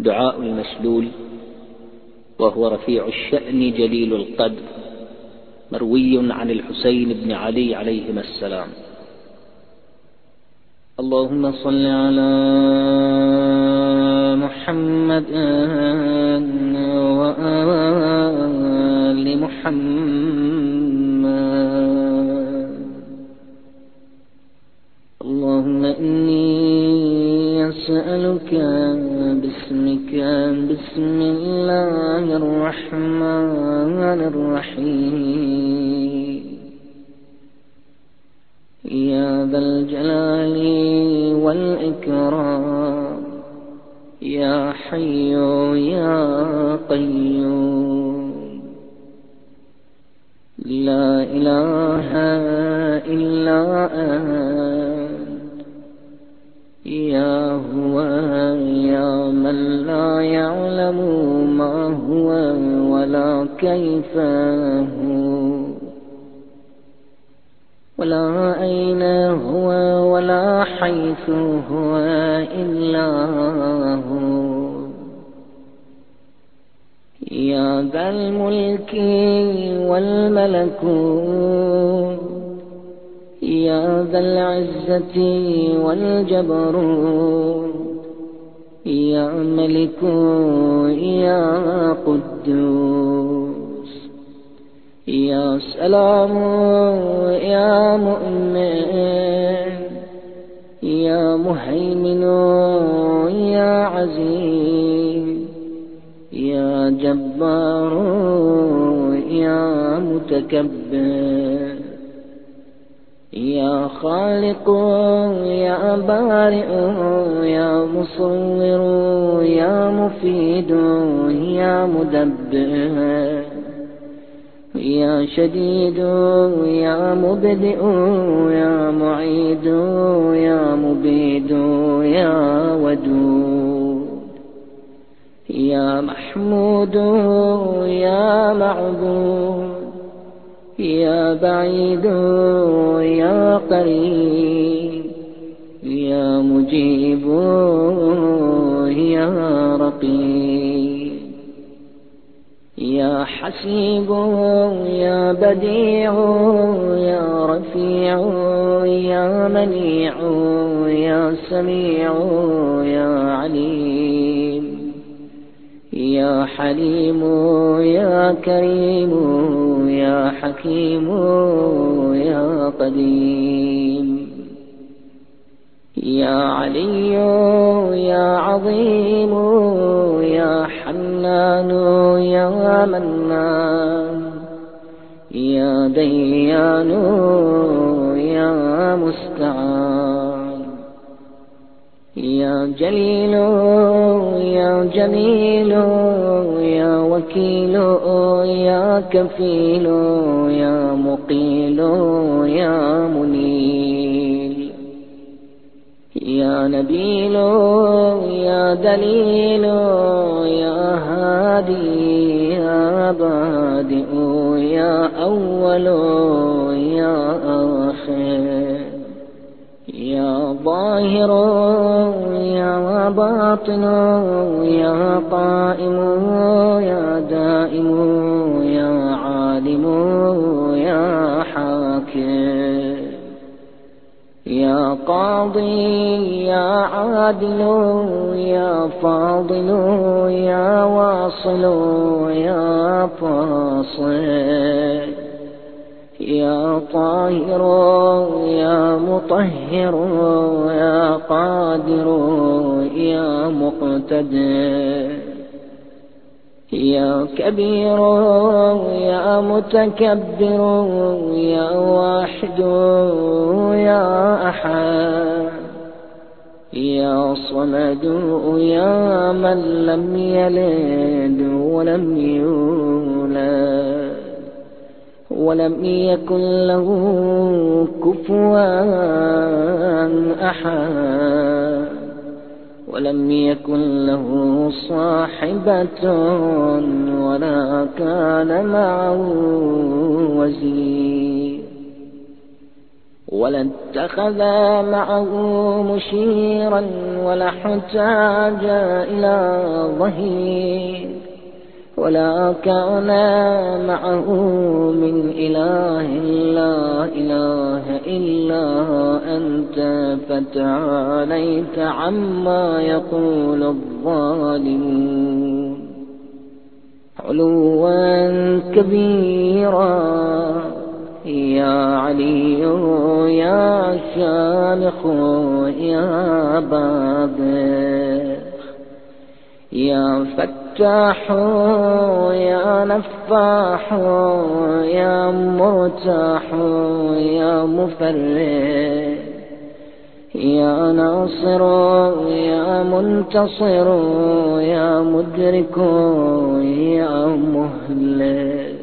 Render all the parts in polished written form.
دعاء المسلول، وهو رفيع الشأن جليل القدر، مروي عن الحسين بن علي عليهما السلام. اللهم صل على محمد وآل محمد. اللهم إني أسألك باسمك بسم الله الرحمن الرحيم يا ذا الجلال والإكرام يا حي يا قيوم، لا إله إلا أنت يا هو يا من لا يعلم ما هو ولا كيف هو ولا أين هو ولا حيث هو إلا هو، يا ذا الملك والملكوت يا ذا العزة والجبروت يا ملك يا قدوس يا سلام يا مؤمن يا مهيمن يا عزيز يا جبار يا متكبر يا خالق يا بارئ يا مصور يا مفيد يا مدبر يا شديد يا مبدئ يا معيد يا مبيد يا ودود يا محمود يا معبود يا بعيد يا قريب يا مجيب يا رقيب يا حسيب يا بديع يا رفيع يا منيع يا سميع يا عليم يا حليم يا كريم يا حكيم يا قديم يا علي يا عظيم يا حنان يا منان يا ديان يا مستعان يا جليل يا جميل يا وكيل يا كفيل يا مقيل يا منيل يا نبيل يا دليل يا هادي يا بادئ يا أول يا آخر يا ظاهر يا باطن يا قائم يا دائم يا عالم يا حاكم يا قاضي يا عادل يا فاضل يا واصل يا فاصل يا طاهر يا مطهر يا قادر يا مقتدر يا كبير يا متكبر يا واحد يا أحد يا صمد يا من لم يلد ولم يولد ولم يكن له كفوا أحد ولم يكن له صاحبة ولا كان معه وزير ولاتخذ معه مشيرا ولا احتاج إلى ظهير، ولا كان معه من إله لا إله إلا أنت، فتعاليت عما يقول الظالمون علوا كبيرا. يا علي يا شامخ يا باذخ، يا فتاح يا نفاح يا مرتاح يا مفرح، يا ناصر يا منتصر يا مدرك يا مهلك،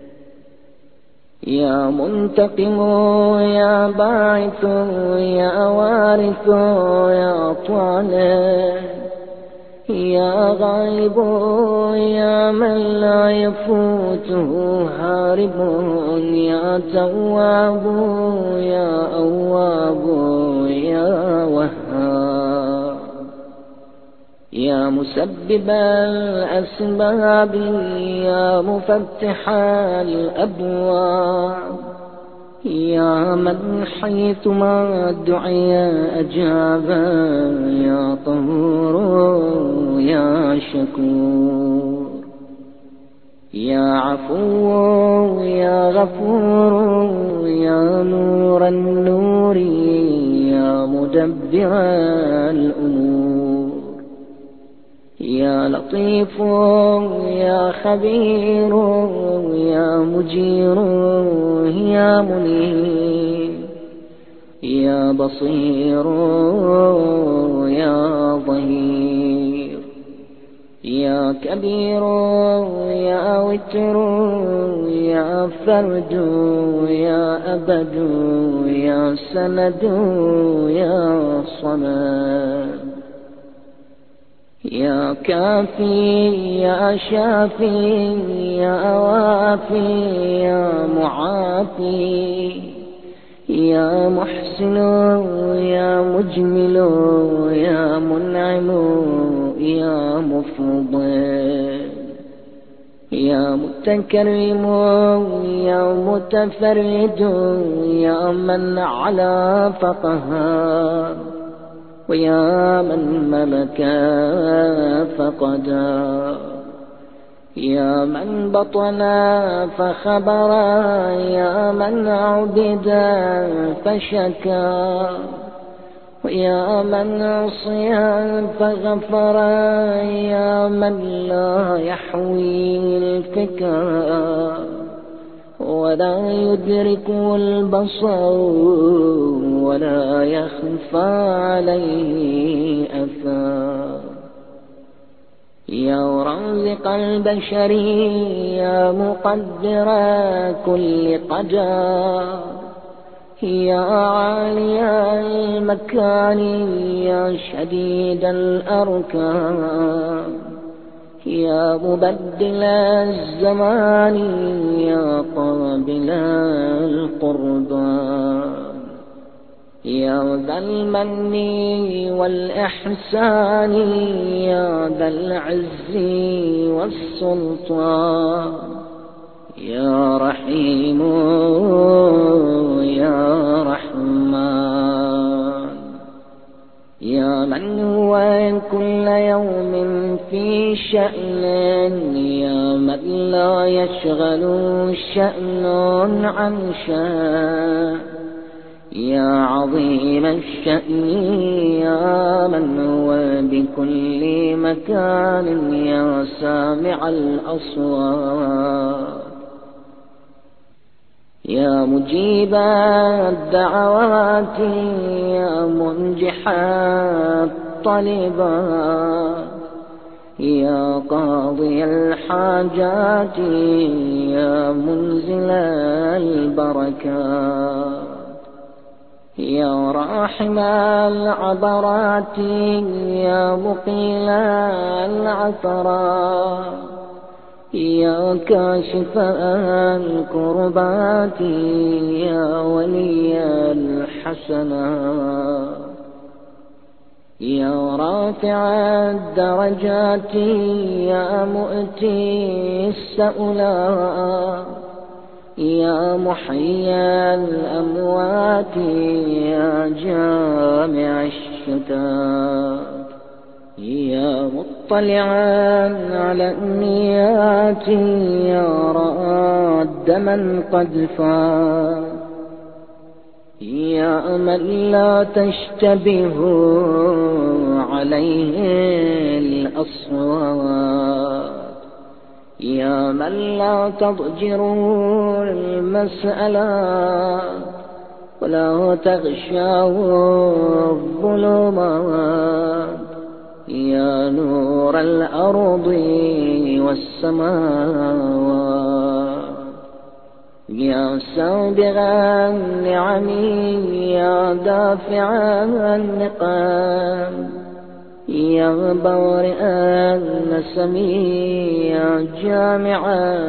يا منتقم يا باعث يا وارث يا طالب، يا غالب يا من لا يفوته هارب، يا تواب يا أواب يا وهاب، يا مسبب الأسباب يا مفتح الأبواب، يا من حيثما دعي أجاب، يا طهور يا شكور، يا عفو يا غفور يا نور النور يا مدبر الأمور، يا لطيف يا خبير يا مجير يا منير، يا بصير يا ظهير، يا كبير يا وتر يا فرد يا أبد يا سند يا صمد، يا كافي يا شافي يا وافي يا معافي، يا محسن يا مجمل يا منعم يا مفضل، يا متكرم يا متفرد يا من علا فقهار، ويا من ملك فقدر، يا من بطن فخبر يا من عبد فشكى، ويا من عصي فغفر يا من لا يحوي الفكر ولا يدرك البصر ولا يخفى عليه أثر، يا رازق البشر يا مقدر كل قدر، يا عالي المكان يا شديد الأركان، يا مبدل الزمان يا قابل القربان، يا ذا المن والإحسان يا ذا العز والسلطان، يا رحيم يا رحمن، يا من هو كل يوم في شأن، يا من لا يشغل شأن عن شأن، يا عظيم الشأن يا من هو بكل مكان، يا سامع الأصوات، يا مجيب الدعوات يا منجح الطلبات، يا قاضي الحاجات يا منزل البركات، يا راحم العبرات يا مقيل العثرات، يا كاشف الكربات يا ولي الحسنات يا رافع الدرجات يا مؤتي السؤلات يا محيي الأموات يا جامع الشتات يا مطلعا على النيات يا راد من قد فات يا من لا تشتبه عليه الأصوات يا من لا تضجر المسألة ولا تغشاه الظلمات يا نور الأرض والسماوات يا سابغ النعم يا دافع النقام يا بارئ النسم يا جامع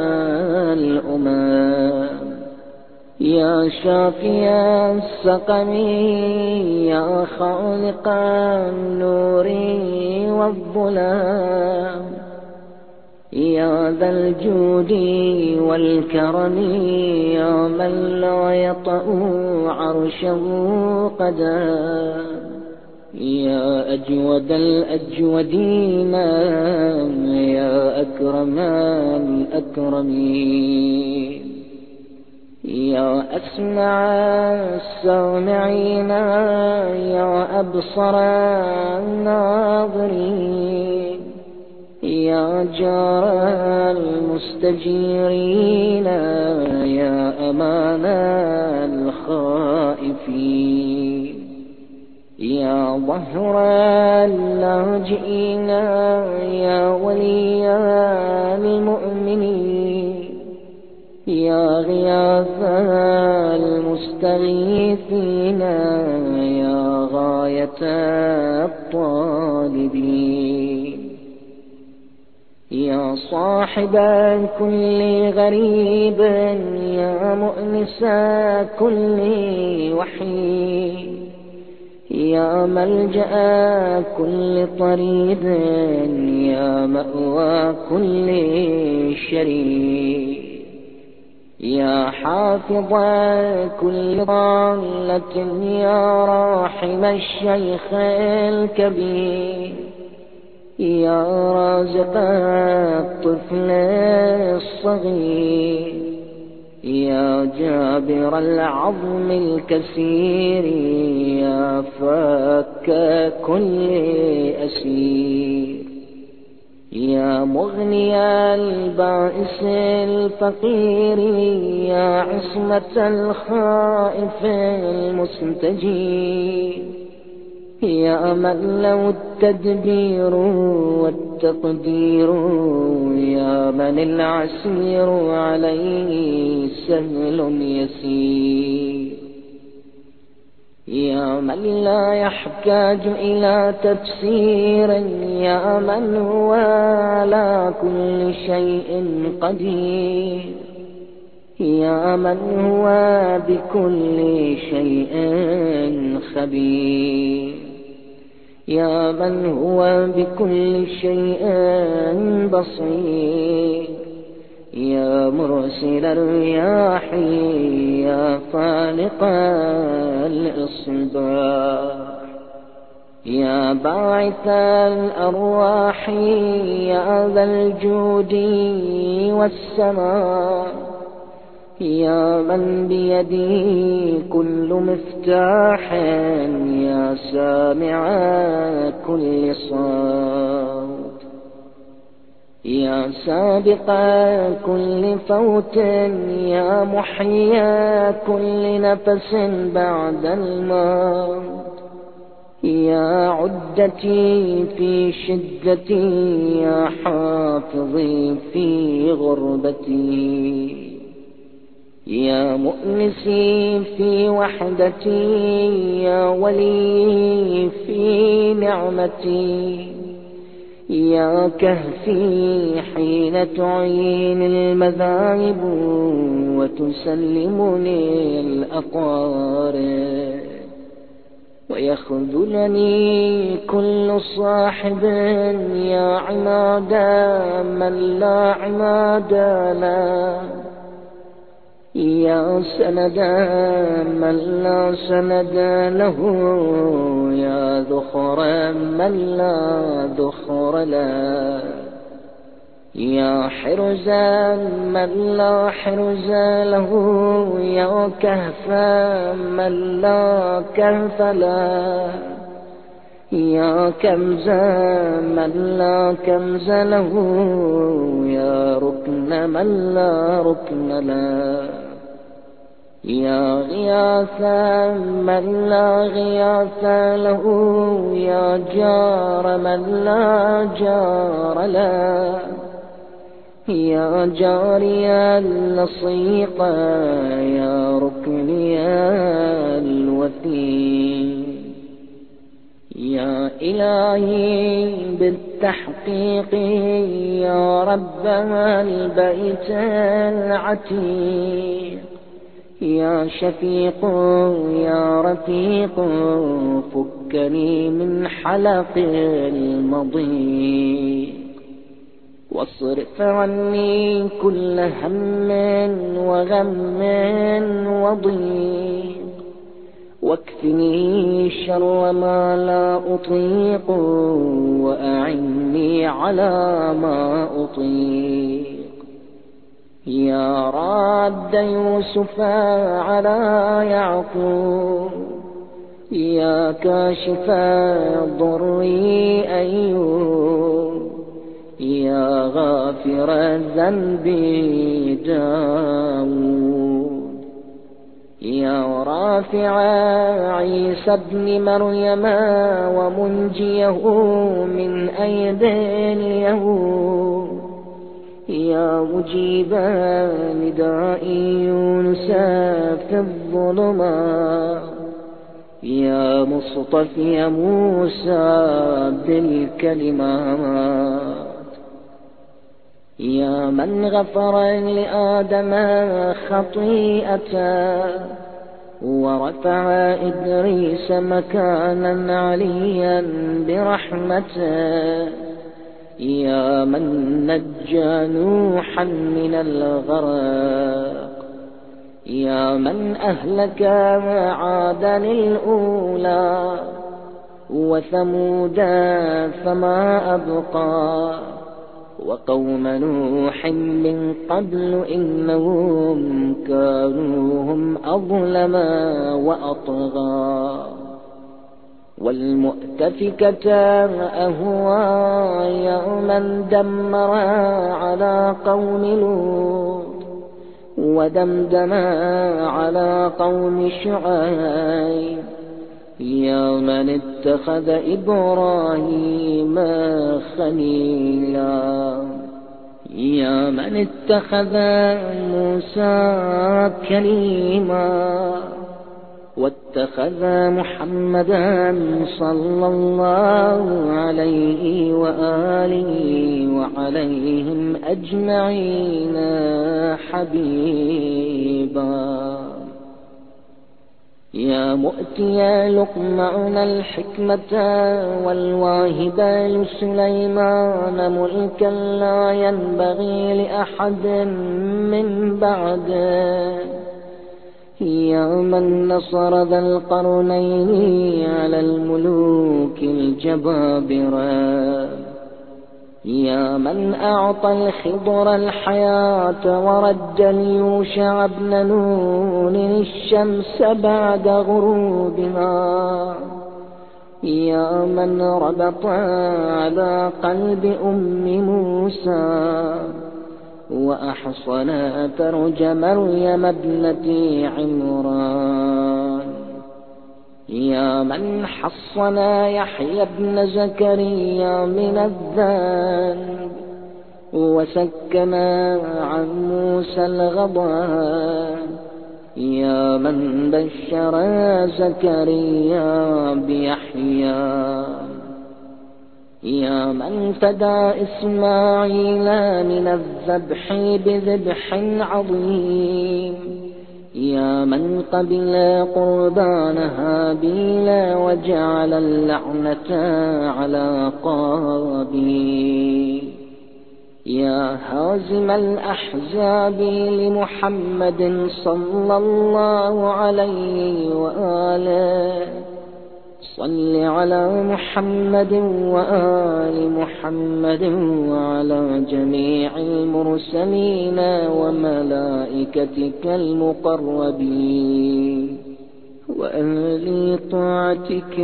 الأمم يا شافي السقم يا خالق النور والظلام يا ذا الجود والكرم يا من لا يطأ عرشه قدم يا أجود الأجودين يا أكرم الأكرمين يا أسمع السامعين يا أبصر الناظرين يا جار المستجيرين يا أمان الخائفين يا ظهر اللاجئين يا ولي المؤمنين يا غياث المستغيثين يا غاية الطالبين يا صاحب كل غريب يا مؤنس كل وحيد يا ملجأ كل طريد يا مأوى كل شريد يا حافظ كل ضالة يا راحم الشيخ الكبير يا رازق الطفل الصغير يا جابر العظم الكثير يا فك كل أسير يا مغني البائس الفقير يا عصمة الخائف المستجير يا من له التدبير والتقدير يا من العسير عليه سهل يسير يا من لا يحتاج إلى تفسير يا من هو على كل شيء قدير يا من هو بكل شيء خبير يا من هو بكل شيء بصير يا مرسل الرياح يا فالق الإصباح يا باعث الأرواح يا ذا الجود والسماء يا من بيدي كل مفتاح يا سامع كل صوت يا سابق كل فوت يا محيي كل نفس بعد الموت يا عدتي في شدتي يا حافظي في غربتي يا مؤنسي في وحدتي يا ولي في نعمتي يا كهفي حين تعين المذاهب وتسلمني الأقارب، ويخذلني كل صاحب يا عماد من لا عماد له، يا سند من لا سند له، يا ذخر من لا ذخر له، يا حرز من لا حرز له، يا كهف من لا كهف له، يا كنز من لا كنز له، يا ركن من لا ركن له، يا غياث من لا غياث له، يا جار من لا جار له، يا جاري اللصيق، يا ركني الوثيق، يا إلهي بالتحقيق، يا رب البيت العتيق، يا شفيق يا رفيق، فكني من حلق المضيق، واصرف عني كل هم وغم وضيق، واكفني شر ما لا أطيق، وأعني على ما أطيق، يا راد يوسف على يعقوب، يا كاشف ضري أيوب، يا غافر الذنب داود، يا رافع عيسى ابن مريم ومنجيه من أيدي اليهود، يا مجيب نداء يونس في الظلمات، يا مصطفي موسى بالكلمات، يا من غفر لآدم خطيئته ورفع إدريس مكانا عليا برحمته، يا من نجى نوحا من الغرق، يا من أهلك عادا الأولى وثمود فما أبقى، وقوم نوح من قبل إنهم كانوا هم أظلم وأطغى، والمؤتفكة أهوى يوما دمر على قوم لوط، ودمدم على قوم شعيب، يا من اتخذ إبراهيم خليلا، يا من اتخذ موسى كليما، واتخذ محمدا صلى الله عليه وآله وعليهم أجمعين حبيبا، يا مؤتي لقمان الحكمة والواهب لسليمان ملكا لا ينبغي لأحد من بعده، يا من نصر ذا القرنين على الملوك الجبابرة، يا من أعطى الخضر الحياة ورد اليوشع بن نون الشمس بعد غروبها، يا من ربط على قلب أم موسى وأحصن فرج مريم ابنة عمران، يا من حصن يحيى بن زكريا من الذنب وسكن عن موسى الغضب، يا من بشر زكريا بيحيى، يا من فدى إسماعيل من الذبح بذبح عظيم، يا من قبل قربان هابيل وجعل اللعنة على قابيل، يا هازم الأحزاب لمحمد صلى الله عليه وآله، صل على محمد وآل محمد وعلى جميع المرسلين وملائكتك المقربين وأهل طاعتك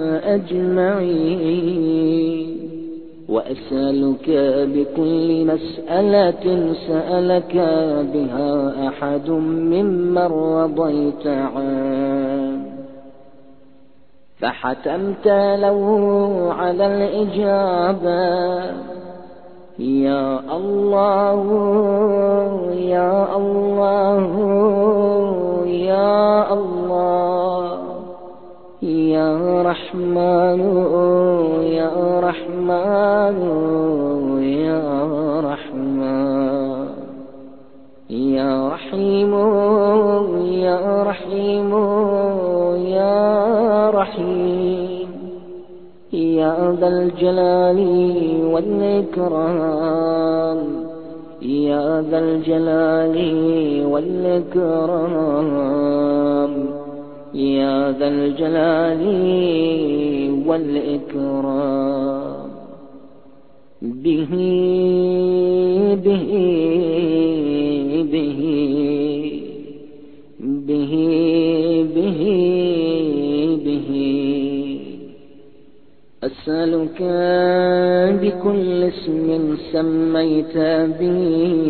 أجمعين. وأسألك بكل مسألة سألك بها أحد ممن رضيت عنه فحتمت له على الإجابة، يا الله يا الله يا الله، يا رحمن يا رحمن يا رحمن، يا رحيم يا رحيم يا رحيم، يا ذا الجلال والإكرام، يا ذا الجلال والإكرام، يا ذا الجلال والإكرام. به به به به به به أسألك بكل اسم سميت به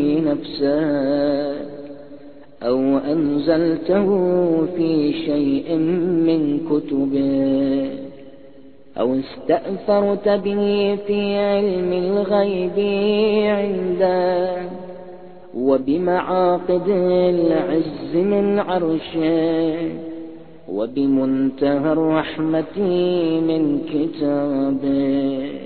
نفسك أو أنزلته في شيء من كتبك أو استأثرت به في علم الغيب عندك وبمعاقد العز من عرشك وبمنتهى الرحمة من كتابك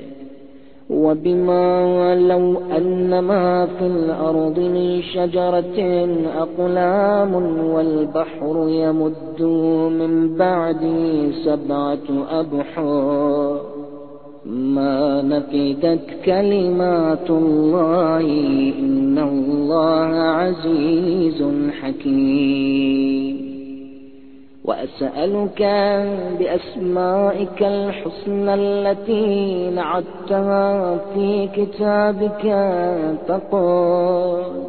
وبما لو أن ما في الأرض من شجرة أقلام والبحر يمد من بعد 7 أبحر ما نفدت كلمات الله إن الله عزيز حكيم. وأسألك بأسمائك الحسنى التي نعتها في كتابك فقل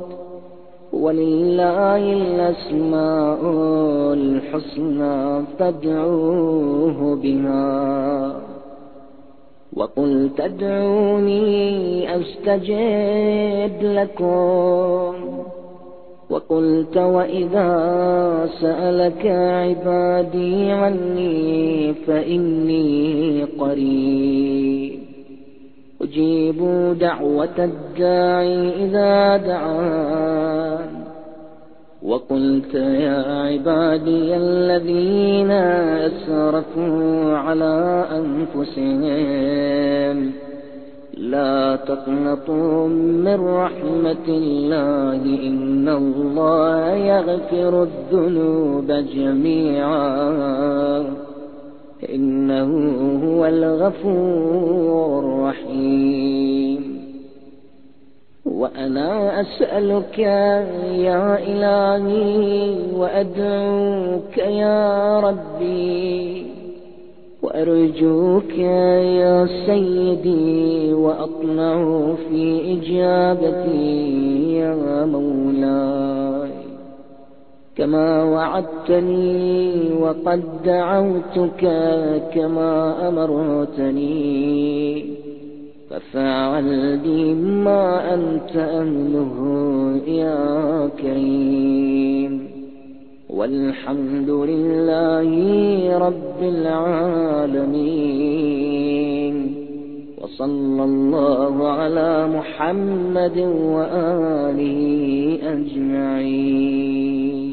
ولله الأسماء الحسنى فادعوه بها وقل تدعوني أستجب لكم وقلت وإذا سألك عبادي عني فإني قريب أجيب دعوة الداعي إذا دعان. وقلت يا عبادي الذين أسرفوا على أنفسهم لا تقنطوا من رحمة الله إن الله يغفر الذنوب جميعا إنه هو الغفور الرحيم. وأنا أسألك يا إلهي وأدعوك يا ربي وأرجوك يا سيدي وأطمع في إجابتي يا مولاي كما وعدتني وقد دعوتك كما أمرتني ففعل بي ما أنت أهله يا كريم. والحمد لله رب العالمين وصلى الله على محمد وآله أجمعين.